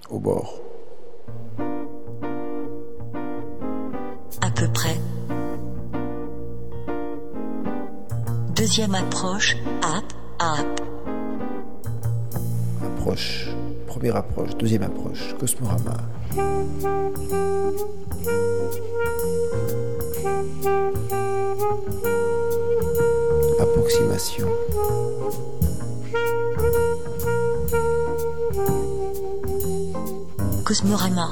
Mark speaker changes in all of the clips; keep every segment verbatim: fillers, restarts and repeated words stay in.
Speaker 1: Au bord.
Speaker 2: À peu près. Deuxième approche, up, up.
Speaker 1: Approche. Première approche. Deuxième approche. Cosmorama. Approximation.
Speaker 2: Cosmorama.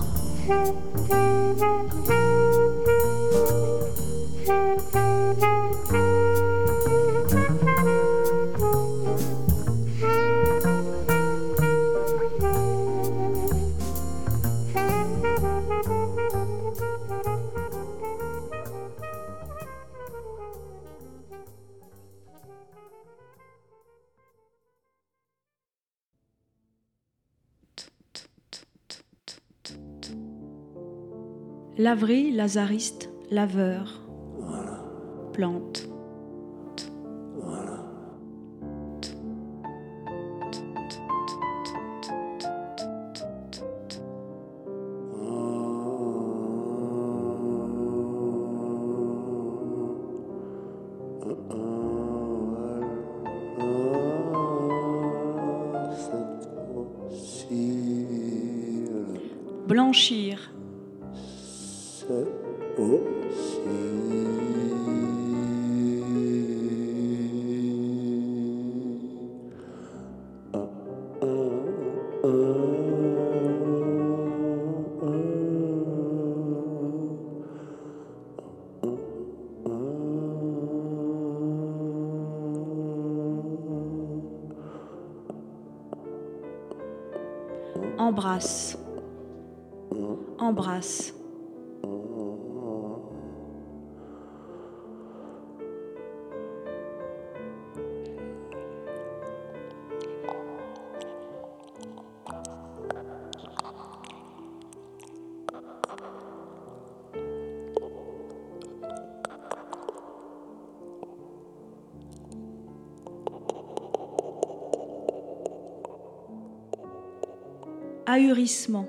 Speaker 3: Laverie, lazariste, laveur.
Speaker 1: Voilà.
Speaker 3: Plante.
Speaker 1: Voilà.
Speaker 3: Blanchir.
Speaker 1: C'est
Speaker 3: Embrasse. Embrasse. Ahurissement.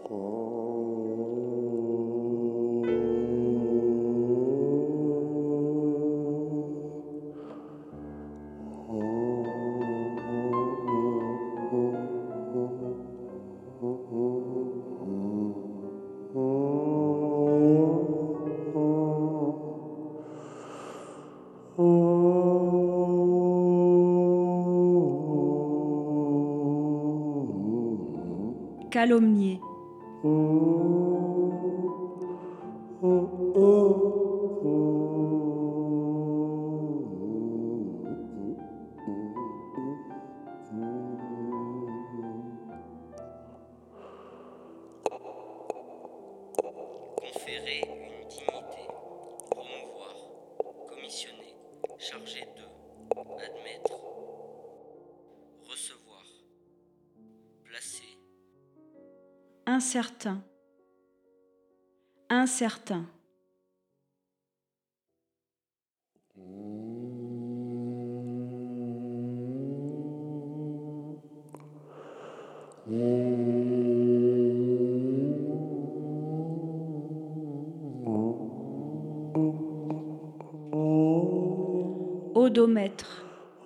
Speaker 3: Calomnier.
Speaker 4: Conférer une dignité, promouvoir, commissionner, charger de, admettre, recevoir, placer,
Speaker 3: Incertain. Incertain. Odomètre.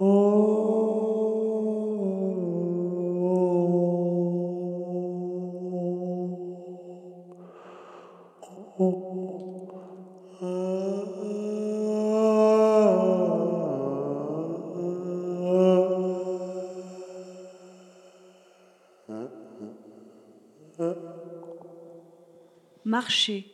Speaker 3: Marcher.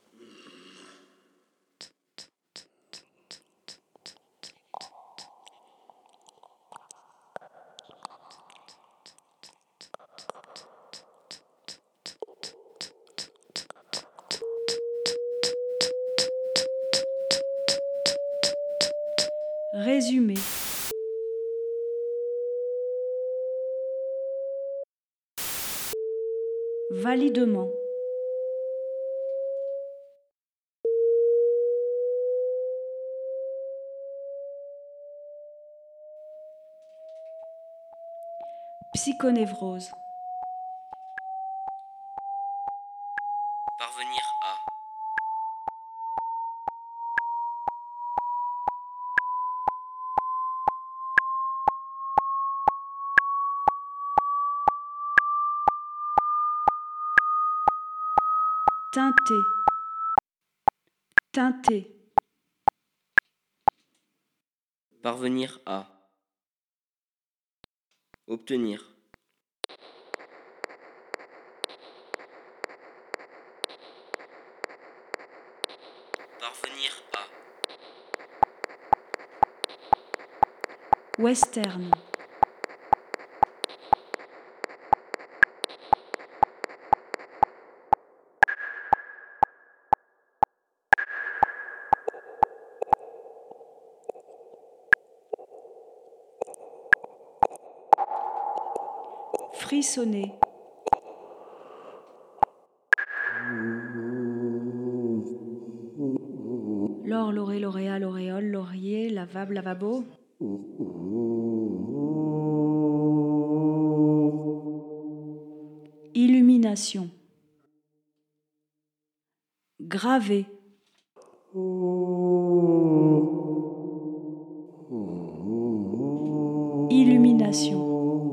Speaker 3: Résumé. Validement. Psychonévrose.
Speaker 4: Parvenir à.
Speaker 3: Teinter. Teinter.
Speaker 4: Parvenir à. Obtenir. Parvenir à.
Speaker 3: Western. Frissonner. L'or, l'oré, l'auréat, l'auréole, laurier, lavable, lavabo. Illumination. Graver. Illumination.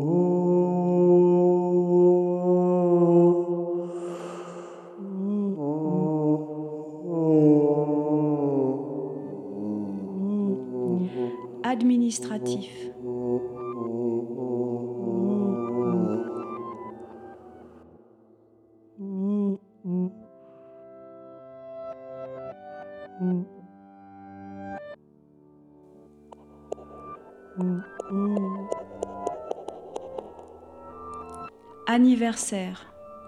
Speaker 3: Administratif. Anniversaire.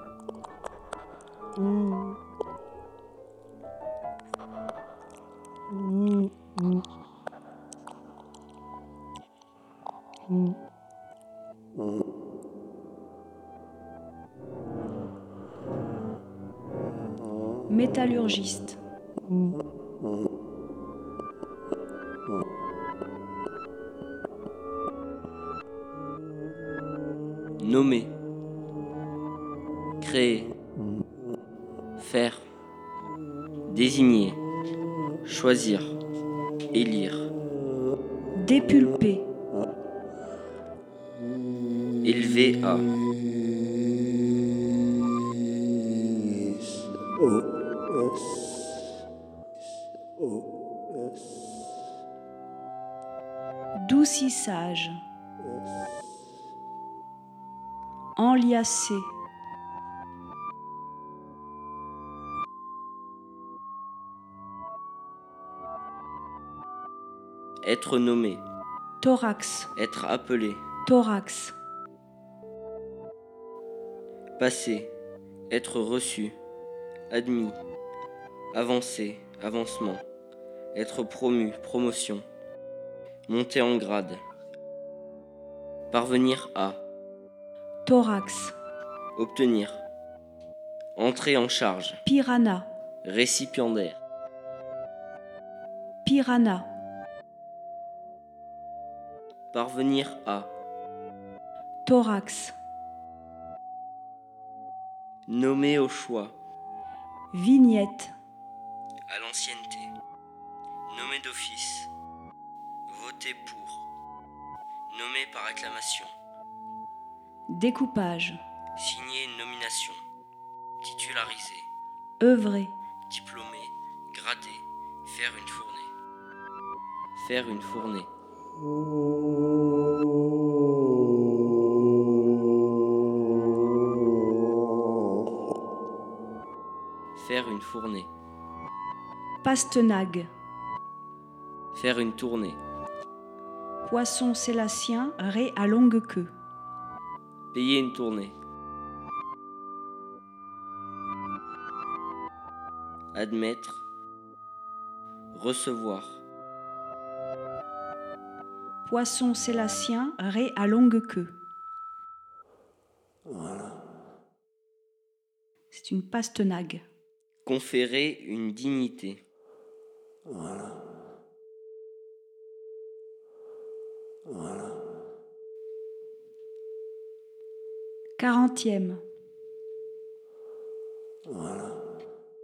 Speaker 3: Métallurgiste.
Speaker 4: Nommer. Créer. Faire. Désigner. Choisir. Élire.
Speaker 3: Dépulper.
Speaker 4: Élever à.
Speaker 3: Doucissage. Enliacer.
Speaker 4: Être nommé.
Speaker 3: Thorax.
Speaker 4: Être appelé.
Speaker 3: Thorax.
Speaker 4: Passer. Être reçu. Admis. Avancer. Avancement. Être promu. Promotion. Monter en grade. Parvenir à.
Speaker 3: Thorax.
Speaker 4: Obtenir. Entrer en charge.
Speaker 3: Piranha.
Speaker 4: Récipiendaire.
Speaker 3: Piranha.
Speaker 4: Parvenir à.
Speaker 3: Thorax.
Speaker 4: Nommer au choix.
Speaker 3: Vignette.
Speaker 4: À l'ancienneté. Nommer d'office. Voter pour. Nommer par acclamation.
Speaker 3: Découpage.
Speaker 4: Signer une nomination. Titulariser.
Speaker 3: Œuvrer.
Speaker 4: Diplômer. Grader. Faire une fournée. Faire une fournée. Faire une fournée.
Speaker 3: Pastenague.
Speaker 4: Faire une tournée.
Speaker 3: Poisson sélacien, raie à longue queue.
Speaker 4: Payer une tournée. Admettre. Recevoir.
Speaker 3: Poisson sélacien, raie à longue queue. C'est une pastenague.
Speaker 4: Conférer une dignité.
Speaker 3: Quarantième.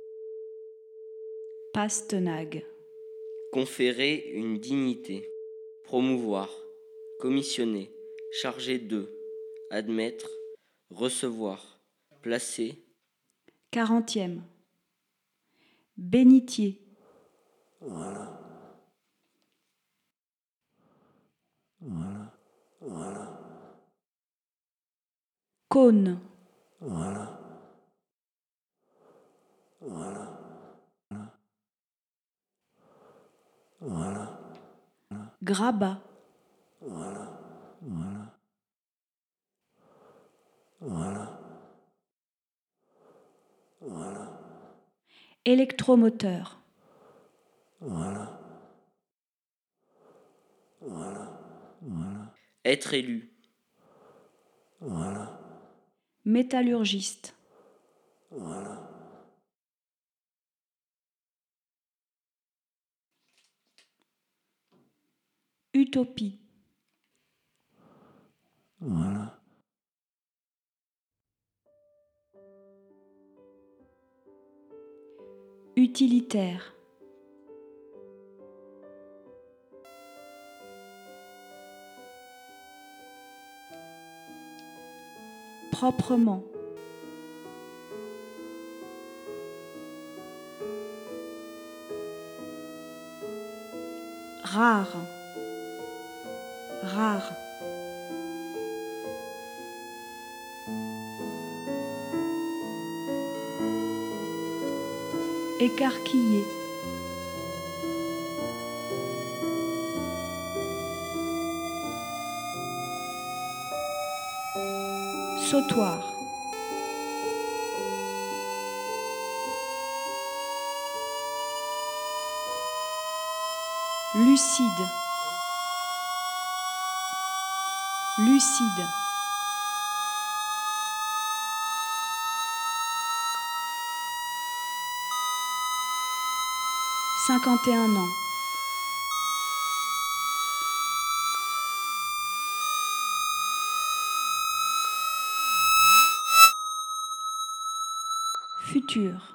Speaker 3: Pastenag.
Speaker 4: Conférer une dignité. Promouvoir. Commissionner. Charger de. Admettre. Recevoir. Placer.
Speaker 3: Quarantième. Bénitier.
Speaker 1: Voilà. Voilà. Voilà.
Speaker 3: Cône.
Speaker 1: Voilà. Voilà. Voilà.
Speaker 3: Grabat.
Speaker 1: Voilà. Voilà. Voilà. Voilà.
Speaker 3: Électromoteur.
Speaker 1: Voilà. Voilà. Voilà.
Speaker 4: Être élu.
Speaker 1: Voilà.
Speaker 3: Métallurgiste.
Speaker 1: Voilà.
Speaker 3: Utopie.
Speaker 1: Voilà.
Speaker 3: Utilitaire. Proprement. Rare. Rare. Écarquillé. Sautoir. Lucide. Lucide. cinquante et un ans. Futur.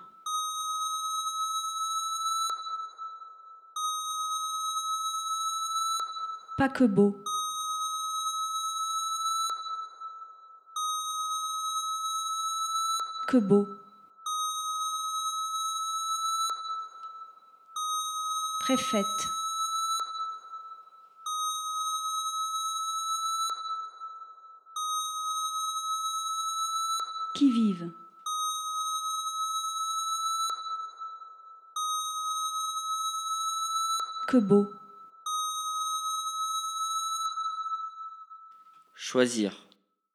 Speaker 3: Paquebot. Paquebot. Préfète. Qui vive. Paquebot.
Speaker 4: Choisir.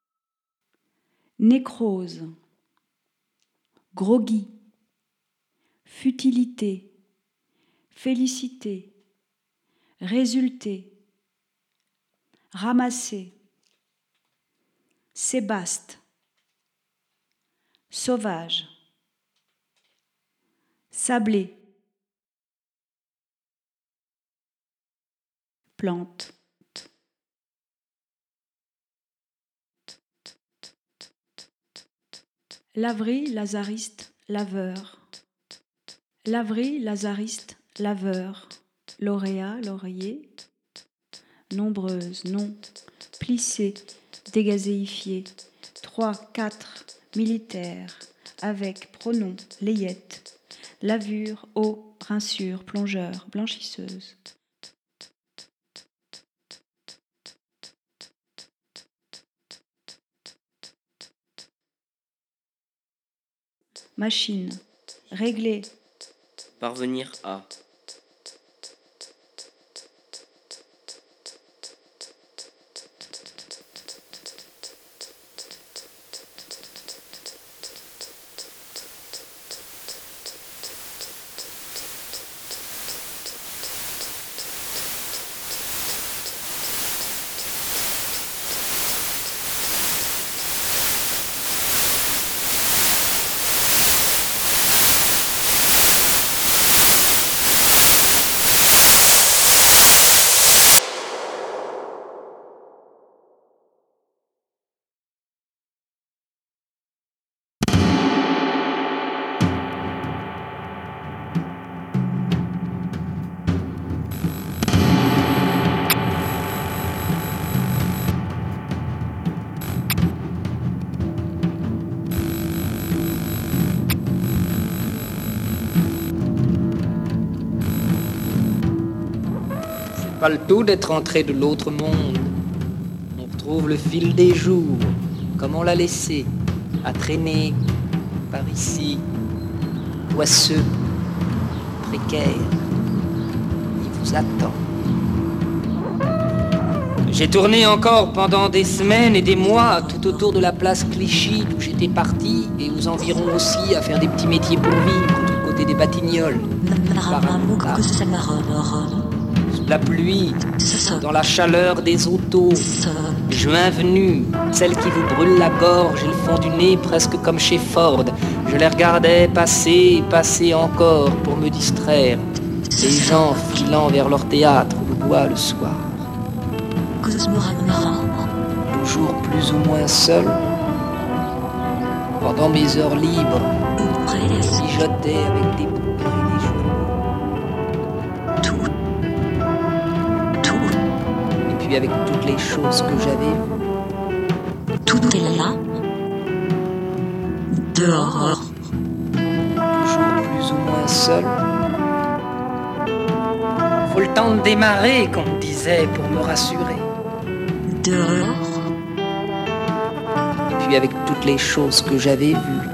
Speaker 3: Nécrose. Groggy. Futilité. Félicité. Résulter. Ramasser. Sébaste. Sauvage. Sablé. Plante. Laverie, lazariste, laveur. Laverie, lazariste, laveur. Lauréat, laurier. Nombreuse, non. Plissée, dégazéifiée. Trois, quatre, militaire. Avec, pronom, layette. Lavure, eau, rinsure, plongeur, blanchisseuse. Machine. Régler.
Speaker 4: Parvenir à.
Speaker 5: pas le tout d'être entré de l'autre monde. On retrouve le fil des jours, comme on l'a laissé, à traîner par ici, poisseux, précaire. Il vous attend. J'ai tourné encore pendant des semaines et des mois tout autour de la place Clichy d'où j'étais parti et aux environs aussi à faire des petits métiers pour vivre du côté des Batignolles. Sous la pluie, dans la chaleur des autos, juin venu, celle qui vous brûle la gorge et le fond du nez presque comme chez Ford. Je les regardais passer et passer encore pour me distraire. Les gens filant vers leur théâtre ou le bois le soir. Toujours plus ou moins seul, pendant mes heures libres, je mijotais avec des poupées et des journaux.
Speaker 2: Tout. Tout.
Speaker 5: Et puis avec toutes les choses que j'avais vues.
Speaker 2: Tout est là. Dehors.
Speaker 5: Toujours plus ou moins seul. Faut le temps de démarrer, qu'on me disait, pour me rassurer.
Speaker 2: Dehors.
Speaker 5: Et puis avec toutes les choses que j'avais vues.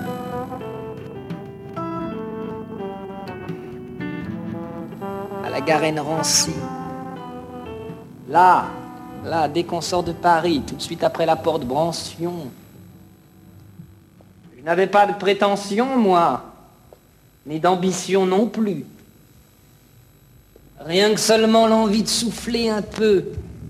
Speaker 5: À la Garenne-Rancy. Là, là, dès qu'on sort de Paris, tout de suite après la porte Brancion. Je n'avais pas de prétention, moi, ni d'ambition non plus. Rien que seulement l'envie de souffler un peu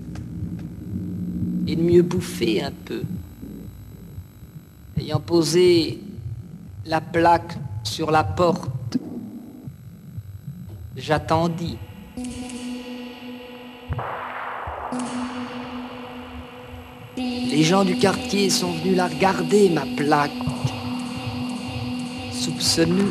Speaker 5: et de mieux bouffer un peu. Ayant posé la plaque sur la porte, j'attendis. Les gens du quartier sont venus la regarder, ma plaque, soupçonneux.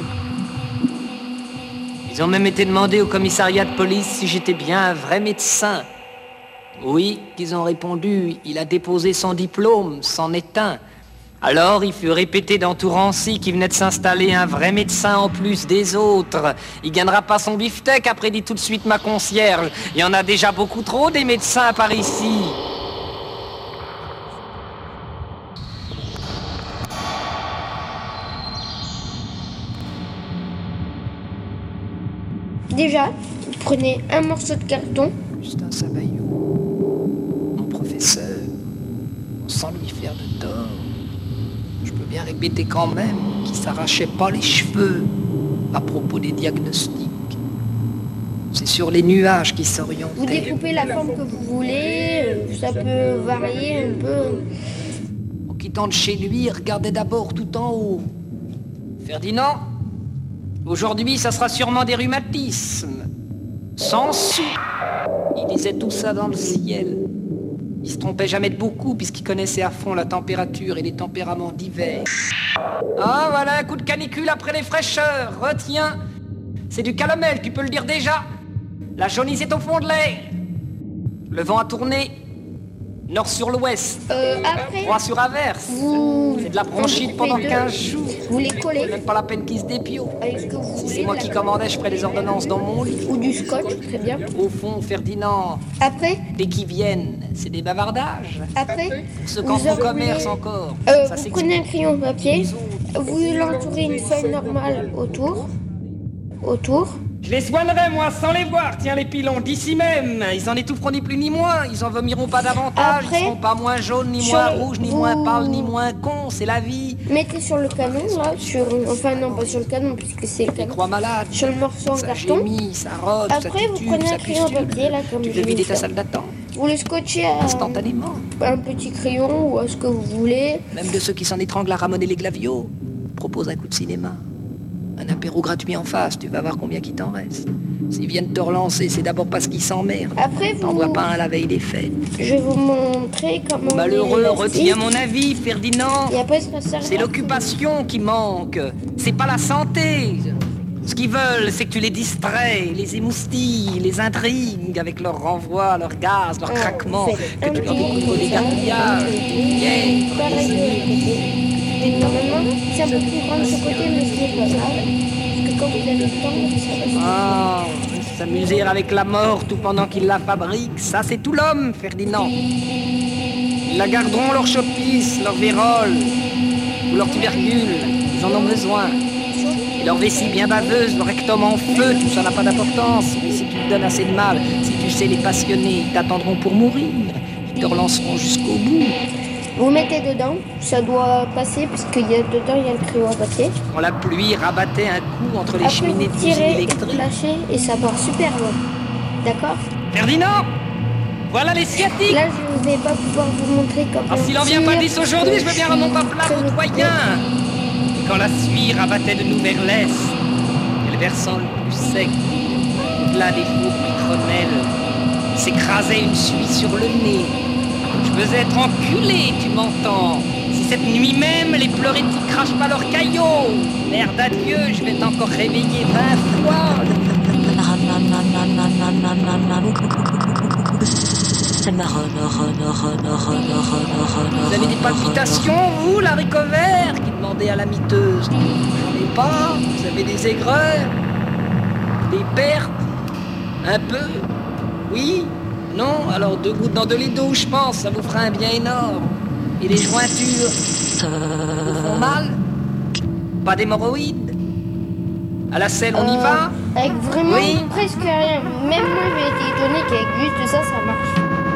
Speaker 5: Ils ont même été demandés au commissariat de police si j'étais bien un vrai médecin. Oui, qu'ils ont répondu, il a déposé son diplôme, c'en est un. Alors il fut répété dans tout Rancy qu'il venait de s'installer un vrai médecin en plus des autres. Il gagnera pas son beefsteak, après dit tout de suite ma concierge. Il y en a déjà beaucoup trop des médecins par ici.
Speaker 6: Déjà, prenez un morceau de carton.
Speaker 5: Justin Savaillot, mon professeur, sans lui faire de tort. Je peux bien répéter quand même qu'il s'arrachait pas les cheveux à propos des diagnostics. C'est sur les nuages qu'il s'orientait.
Speaker 6: Vous découpez la forme que vous voulez, ça peut varier un peu.
Speaker 5: En quittant de chez lui, il regardait d'abord tout en haut. Ferdinand, aujourd'hui, ça sera sûrement des rhumatismes. Sans sou. Il disait tout ça dans le ciel. Il se trompait jamais de beaucoup puisqu'il connaissait à fond la température et les tempéraments d'hiver. Ah, voilà un coup de canicule après les fraîcheurs. Retiens. C'est du calomel, tu peux le dire déjà. La jaunisse est au fond de l'air. Le vent a tourné. Nord sur l'ouest.
Speaker 6: Euh, après,
Speaker 5: Froid sur averse.
Speaker 6: vous...
Speaker 5: C'est de la bronchite
Speaker 6: vous
Speaker 5: pendant
Speaker 6: faites
Speaker 5: quinze
Speaker 6: deux.
Speaker 5: jours.
Speaker 6: Vous les collez
Speaker 5: Même pas la peine qu'ils se dépio.
Speaker 6: avec ce que vous
Speaker 5: Si
Speaker 6: voulez.
Speaker 5: c'est moi
Speaker 6: de
Speaker 5: qui
Speaker 6: la-
Speaker 5: commandais, je ferais des ordonnances dans mon lit.
Speaker 6: Ou du scotch, très bien.
Speaker 5: Au fond, Ferdinand,
Speaker 6: Après,
Speaker 5: dès qu'ils viennent, c'est des bavardages.
Speaker 6: après,
Speaker 5: Ce
Speaker 6: vous
Speaker 5: qu'en font
Speaker 6: enroulez-
Speaker 5: commerce encore.
Speaker 6: euh,
Speaker 5: Ça
Speaker 6: vous
Speaker 5: s'explique.
Speaker 6: prenez un crayon papier,
Speaker 5: Les autres.
Speaker 6: vous l'entourez une feuille normale autour, autour.
Speaker 5: Je les soignerai, moi, sans les voir. Tiens, les pilons, d'ici même. Ils en étoufferont ni plus ni moins. Ils en vomiront pas davantage.
Speaker 6: Après,
Speaker 5: Ils seront pas moins jaunes, ni
Speaker 6: sur
Speaker 5: moins
Speaker 6: le-
Speaker 5: rouges, ni
Speaker 6: vous-
Speaker 5: moins pâles, ni moins cons. C'est la vie.
Speaker 6: Mettez sur le canon, là, sur... Enfin non, pas sur le canon, puisque c'est le
Speaker 5: Les
Speaker 6: canon.
Speaker 5: croix malades.
Speaker 6: Sur le morceau en
Speaker 5: Ça
Speaker 6: carton.
Speaker 5: gémit, ça rôde, ça
Speaker 6: Après, vous
Speaker 5: titube,
Speaker 6: prenez
Speaker 5: ça
Speaker 6: un crayon
Speaker 5: pustule.
Speaker 6: papier, là, comme
Speaker 5: Tu
Speaker 6: je
Speaker 5: veux
Speaker 6: viens
Speaker 5: vider
Speaker 6: de
Speaker 5: ta
Speaker 6: faire.
Speaker 5: salle d'attente
Speaker 6: Vous le scotchez à
Speaker 5: instantanément.
Speaker 6: un petit crayon ou à ce que vous voulez.
Speaker 5: Même de ceux qui s'en étranglent à ramoner les glavios. Propose un coup de cinéma. Un apéro gratuit en face, tu vas voir combien qu'il t'en reste. S'ils viennent te relancer, c'est d'abord parce qu'ils s'emmerdent.
Speaker 6: Après,
Speaker 5: T'en
Speaker 6: vous...
Speaker 5: vois pas un la veille des fêtes.
Speaker 6: Je vais vous montrer comment...
Speaker 5: Malheureux,
Speaker 6: on
Speaker 5: retiens
Speaker 6: élastique.
Speaker 5: mon avis, Ferdinand.
Speaker 6: Et après, ça sert
Speaker 5: C'est
Speaker 6: à-
Speaker 5: l'occupation qui manque. C'est pas la santé. Ce qu'ils veulent, c'est que tu les distrais, les émoustilles, les intrigues avec leurs renvois, leurs gaz, leurs
Speaker 6: Ah,
Speaker 5: craquements,
Speaker 6: vous faites
Speaker 5: que
Speaker 6: un
Speaker 5: tu leur
Speaker 6: petit-
Speaker 5: donnes des cartillages. Yeah.
Speaker 6: Pareil que- Normalement, c'est un peu plus grand de ce côté, mais ce n'est pas grave. Parce que quand vous avez le temps, ça va se
Speaker 5: Ah, S'amuser avec la mort tout pendant qu'ils la fabriquent, ça c'est tout l'homme, Ferdinand. Ils la garderont leur chopis, leur vérole, ou leur tubercule, ils en ont besoin. Et leur vessie bien baveuse, leur rectum en feu, tout ça n'a pas d'importance. Mais si tu te donnes assez de mal, si tu sais les passionner, ils t'attendront pour mourir. Ils te relanceront jusqu'au bout.
Speaker 6: Vous mettez dedans, ça doit passer parce qu'il y a dedans il y a le crayon à papier.
Speaker 5: Quand la pluie rabattait un coup entre les
Speaker 6: Après
Speaker 5: cheminées
Speaker 6: vous
Speaker 5: de cuisine
Speaker 6: tirez et vous
Speaker 5: électriques.
Speaker 6: lâchez et ça part super loin. D'accord?
Speaker 5: Ferdinand, voilà les sciatiques.
Speaker 6: Là je ne vais pas pouvoir vous montrer comment.
Speaker 5: Alors s'il en vient pas dix aujourd'hui, je veux bien remonter à plat au doyen. Et quand la suie rabattait de nous vers l'est, et le versant le plus sec, au-delà des faux pitronnelles, s'écrasait une suie sur le nez. Je veux être enculé, tu m'entends? Si cette nuit même, les pleurétiques crachent pas leurs caillots. Merde à Dieu, je vais t'encore réveiller vingt fois. Vous avez des palpitations, vous, l'haricot vert, qui demandait à la miteuse? J'en ai pas. Vous avez des aigreurs? Des pertes? Un peu? Oui? Non? Alors deux gouttes dans de lait d'eau, je pense, ça vous fera un bien énorme. Et les jointures vous font mal? Pas d'hémorroïdes? À la selle, on y
Speaker 6: Euh,
Speaker 5: va?
Speaker 6: Avec vraiment
Speaker 5: Oui.
Speaker 6: presque rien. Même moi j'ai été étonnée qu'avec juste ça, ça marche.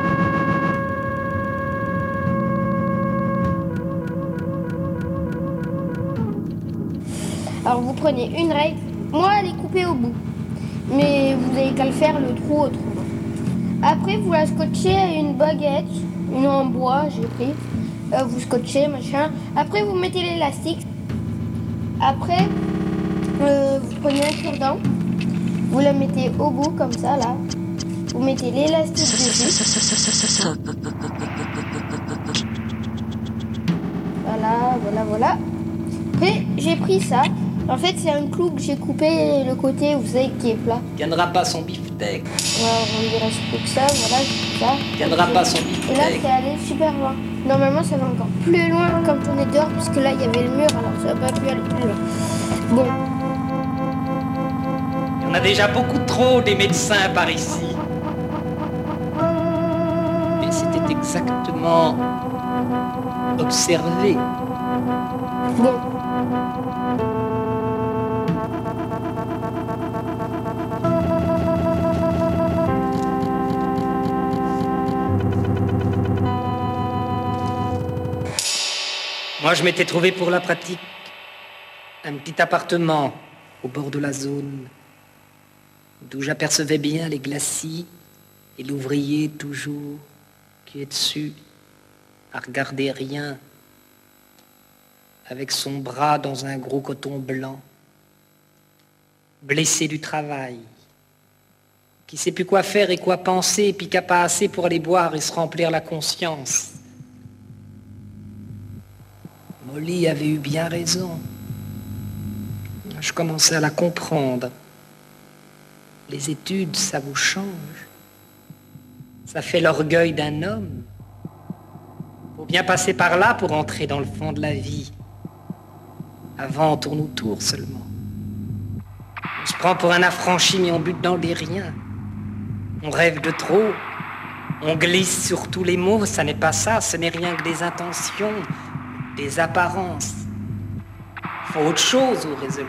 Speaker 6: Alors vous prenez une règle. Moi elle est coupée au bout. Mais vous avez qu'à le faire le trou autrement. Après vous la scotchez à une baguette. Une en bois j'ai pris. Euh, vous scotchez machin. Après vous mettez l'élastique. Après euh, vous prenez un cure-dent. Vous la mettez au bout comme ça là. Vous mettez l'élastique dessus. Voilà, voilà, voilà. Après j'ai pris ça. En fait c'est un clou que j'ai coupé le côté vous savez qui est plat.
Speaker 5: Tiendra pas son beefsteak.
Speaker 6: Alors on reste plus que ça, voilà, c'est ça.
Speaker 5: Tiendra pas son
Speaker 6: Et là
Speaker 5: beefsteak.
Speaker 6: c'est allé super loin. Normalement ça va encore plus loin quand on est dehors puisque là il y avait le mur alors ça va pas plus aller plus loin. Bon.
Speaker 5: On a déjà beaucoup trop des médecins par ici. Mais c'était exactement observé.
Speaker 6: Bon.
Speaker 5: Moi, je m'étais trouvé pour la pratique un petit appartement au bord de la zone d'où j'apercevais bien les glacis et l'ouvrier toujours qui est dessus à regarder rien avec son bras dans un gros coton blanc, blessé du travail, qui sait plus quoi faire et quoi penser, puis qui n'a pas assez pour aller boire et se remplir la conscience. Molly avait eu bien raison. Je commençais à la comprendre. Les études, ça vous change. Ça fait l'orgueil d'un homme. Faut bien passer par là pour entrer dans le fond de la vie. Avant, on tourne autour seulement. On se prend pour un affranchi, mais on bute dans des riens. On rêve de trop. On glisse sur tous les mots. Ça n'est pas ça. Ce n'est rien que des intentions, des apparences. Faut autre chose au résolu.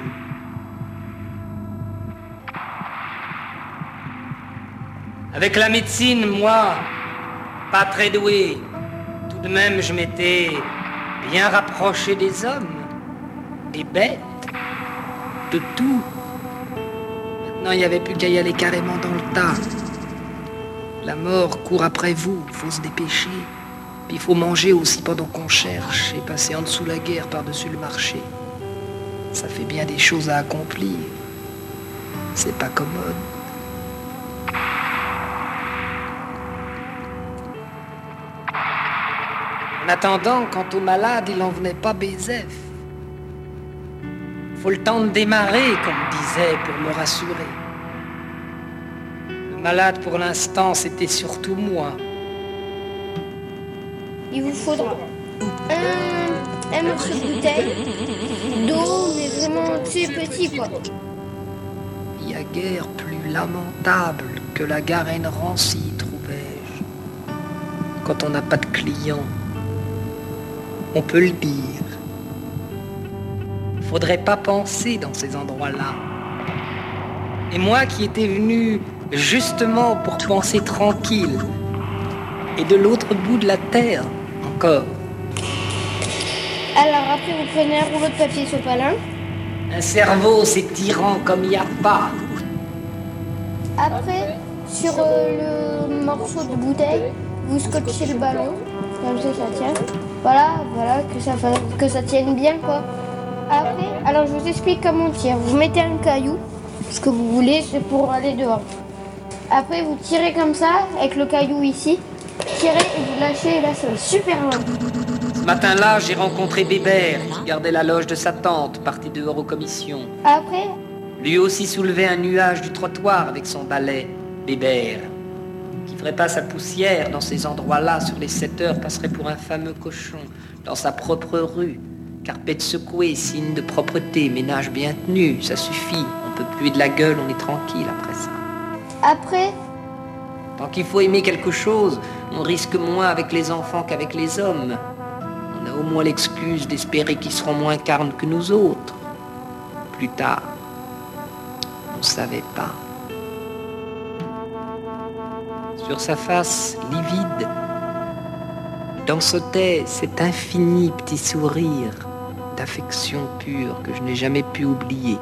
Speaker 5: Avec la médecine, moi, pas très doué, tout de même je m'étais bien rapproché des hommes, des bêtes, de tout. Maintenant, il n'y avait plus qu'à y aller carrément dans le tas. La mort court après vous, faut se dépêcher. Puis il faut manger aussi pendant qu'on cherche et passer en dessous la guerre par-dessus le marché. Ça fait bien des choses à accomplir. C'est pas commode. En attendant, quant aux malades, il n'en venait pas Bézef. Faut le temps de démarrer, comme disait, pour me rassurer. Le malade, pour l'instant, c'était surtout moi.
Speaker 6: Il vous faudra un, un morceau de bouteille d'eau, mais vraiment très petit quoi.
Speaker 5: Il n'y a guère plus lamentable que la garenne rancie, trouvais-je. Quand on n'a pas de clients, on peut le dire. Faudrait pas penser dans ces endroits-là. Et moi qui étais venu justement pour penser tranquille, et de l'autre bout de la terre encore.
Speaker 6: Alors après, vous prenez un rouleau de papier sopalin.
Speaker 5: Un cerveau, c'est tyran comme il n'y a pas.
Speaker 6: Après, sur euh, le morceau de bouteille, vous scotchez le ballon, comme ça, ça tient. Voilà, voilà, que ça, fa... que ça tienne bien, quoi. Après, alors je vous explique comment on tire. Vous mettez un caillou, ce que vous voulez, c'est pour aller dehors. Après, vous tirez comme ça, avec le caillou ici. Tirez et vous lâchez, et là, ça va super loin.
Speaker 5: Ce matin-là, j'ai rencontré Bébert, qui gardait la loge de sa tante, parti dehors aux commissions.
Speaker 6: Après,
Speaker 5: Lui aussi soulevait un nuage du trottoir avec son balai, Bébert, qui ferait pas sa poussière dans ces endroits-là sur les sept heures, passerait pour un fameux cochon, dans sa propre rue. Carpette secouée, signe de propreté, ménage bien tenu, ça suffit. On peut puer de la gueule, on est tranquille après ça.
Speaker 6: après,
Speaker 5: Tant qu'il faut aimer quelque chose, on risque moins avec les enfants qu'avec les hommes. On a au moins l'excuse d'espérer qu'ils seront moins carnes que nous autres. Plus tard, on ne savait pas. Sur sa face livide, dansait cet infini petit sourire d'affection pure que je n'ai jamais pu oublier.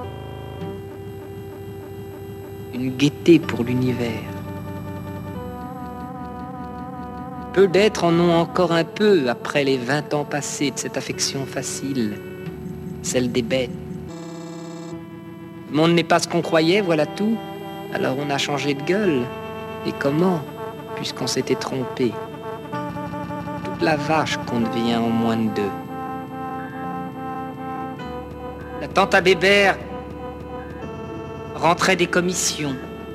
Speaker 5: Une gaieté pour l'univers. Peu d'êtres en ont encore un peu après les vingt ans passés de cette affection facile, celle des bêtes. Le monde n'est pas ce qu'on croyait, voilà tout. Alors on a changé de gueule. Et comment, puisqu'on s'était trompé? Toute la vache qu'on devient en moins de deux. La tante à Bébert rentrait des commissions.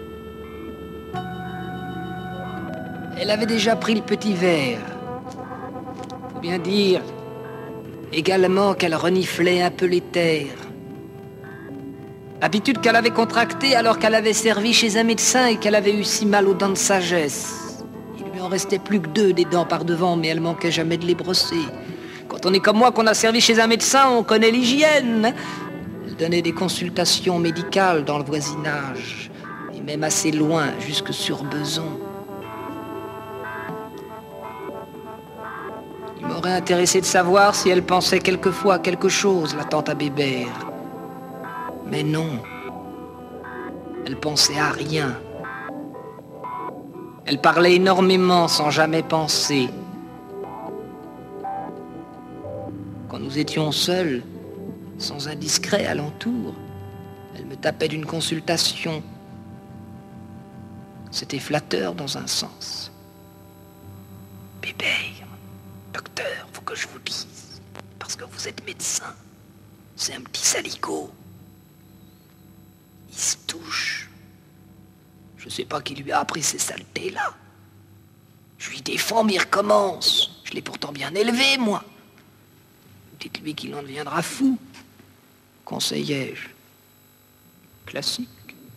Speaker 5: Elle avait déjà pris le petit verre. Faut bien dire également qu'elle reniflait un peu les terres. Habitude qu'elle avait contractée alors qu'elle avait servi chez un médecin et qu'elle avait eu si mal aux dents de sagesse. Il lui en restait plus que deux des dents par devant, mais elle manquait jamais de les brosser. Quand on est comme moi, qu'on a servi chez un médecin, on connaît l'hygiène. Elle donnait des consultations médicales dans le voisinage, et même assez loin, jusque sur Beson. Il m'aurait intéressé de savoir si elle pensait quelquefois à quelque chose, la tante à Bébert. Mais non, elle pensait à rien. Elle parlait énormément sans jamais penser. Quand nous étions seuls, sans un discret alentour, elle me tapait d'une consultation. C'était flatteur dans un sens. Bébert, docteur, faut que je vous dise, parce que vous êtes médecin, c'est un petit saligot. Il se touche. Je sais pas qui lui a appris ces saletés-là. Je lui défends, mais il recommence. Je l'ai pourtant bien élevé, moi. Dites-lui qu'il en deviendra fou. Conseillais-je. Classique.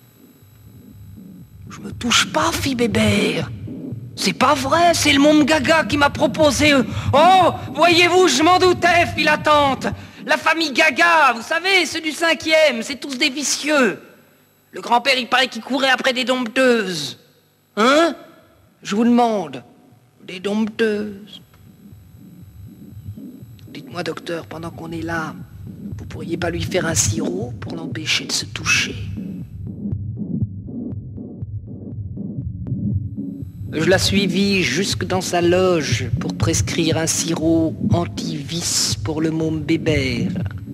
Speaker 5: Je me touche pas, fille Bébert. C'est pas vrai, c'est le monde gaga qui m'a proposé. Oh, voyez-vous, je m'en doutais, fille la tante. La famille Gaga, vous savez, ceux du cinquième, c'est tous des vicieux. Le grand-père, il paraît qu'il courait après des dompteuses. Hein? Je vous demande. Des dompteuses. Dites-moi, docteur, pendant qu'on est là, vous pourriez pas lui faire un sirop pour l'empêcher de se toucher? Je la suivis jusque dans sa loge pour prescrire un sirop anti-vice pour le môme Bébert.